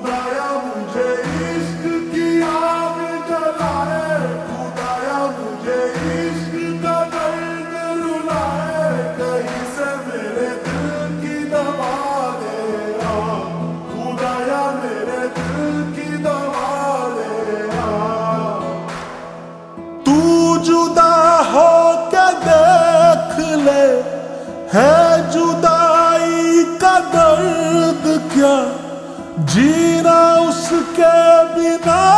खुदाया मुझे इश्क की आग जलाए, खुदाया मुझे इश्क का दर्द रुलाए, कहीं से मेरे दिल की दवा ले आ, खुदाया मेरे दिल की दवा ले आ। तू जुदा हो के देख ले, है जुदाई का दर्द क्या, जीना उसके बिना